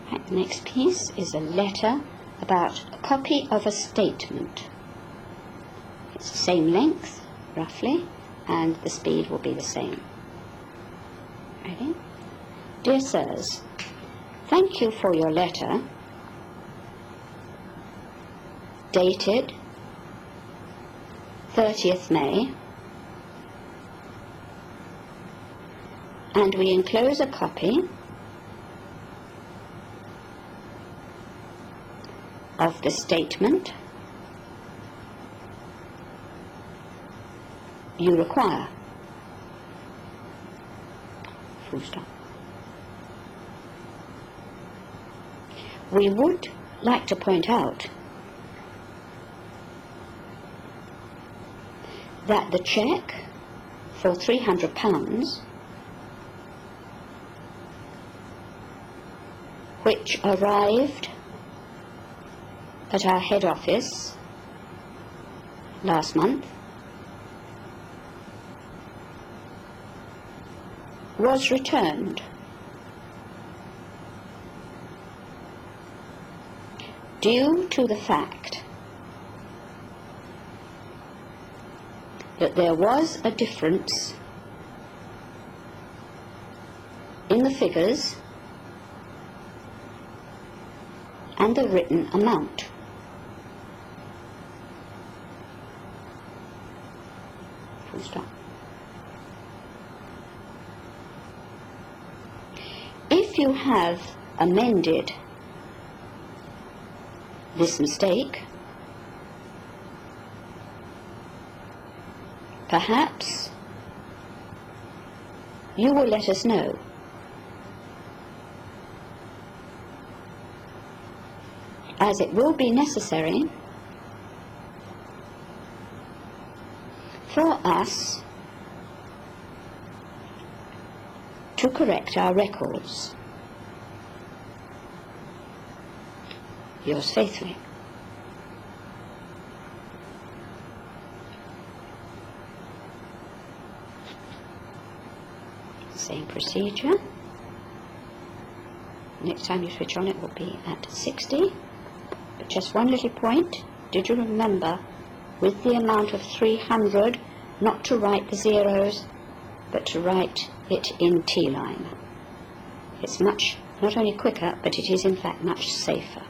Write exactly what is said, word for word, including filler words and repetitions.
Right, the next piece is a letter about a copy of a statement. It's the same length, roughly, and the speed will be the same. Ready? Dear Sirs, thank you for your letter, dated thirtieth May, and we enclose a copy of the statement you require. Full stop. We would like to point out that the cheque for three hundred pounds, which arrived at our head office last month, was returned due to the fact that there was a difference in the figures and the written amount. Full stop. If you have amended this mistake, perhaps you will let us know. As it will be necessary for us to correct our records. Yours faithfully. Same procedure. Next time you switch on it will be at sixty. But just one little point. Did you remember, with the amount of three hundred, not to write the zeros, but to write it in T-line? It's much, not only quicker, but it is in fact much safer.